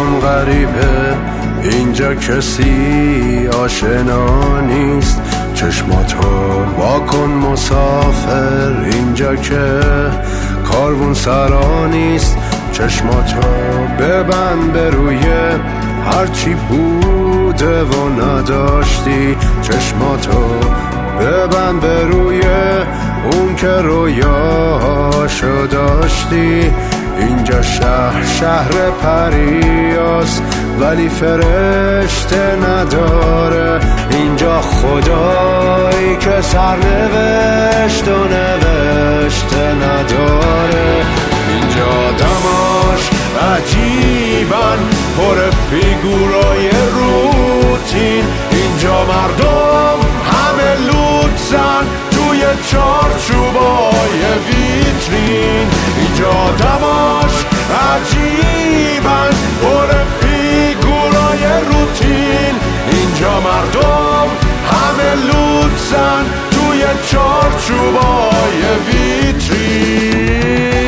واکن غریبه، اینجا کسی آشنا نیست. چشماتو واکن مسافر، اینجا که کاروان سرا نیست. چشماتو ببند به روی هرچی بوده و نداشتی. چشماتو ببند به روی اون که رویاهاشو داشتی. اینجا شهر پریاست ولی فرشته نداره. اینجا خدایی که سرنوشت و نوشته نداره. اینجا آدماش عجیبن، پر فیگورای روتین. اینجا مردم همه لوتزن توی چارچوبای ویترین. اینجا آدماش عجیبن، پر فیگورای روتین. اینجا مردم همه لوتزن توی چارچوبای ویترین.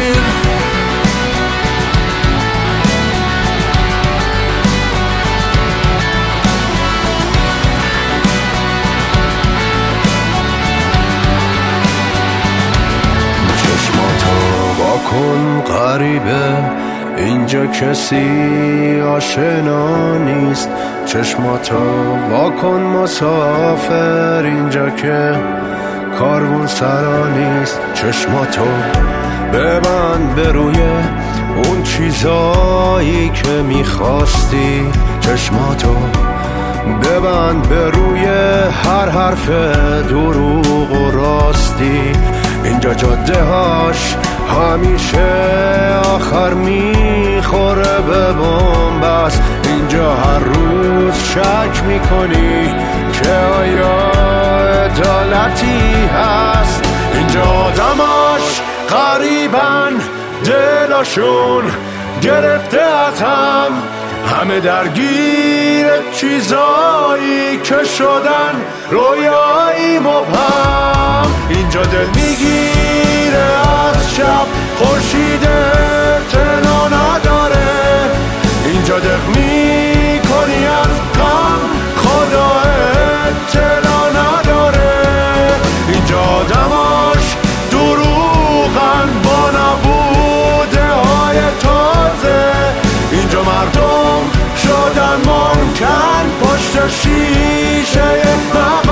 واکن غریبه، اینجا کسی آشنا نیست. چشماتو واکن مسافر، اینجا که کاروان سرا نیست. چشماتو ببند به روی اون چیزایی که میخواستی. چشماتو ببند به روی هر حرف دروغ و راستی. اینجا جاده هاش همیشه آخر میخوره به بنبست. اینجا هر روز شک میکنی که آیا عدالتی هست. اینجا آدماش غریبن، دلاشون گرفته از هم، همه درگیر چیزایی که شدن رویایی مبهم. اینجا دل میگیره از شب، خورشید اعتنا نداره. اینجا دق میکنی از غم، خدا اطلاع نداره. اینجا آدماش دروغن با نبوده های تازه. اینجا مردم شدن ممکن پشت شیشه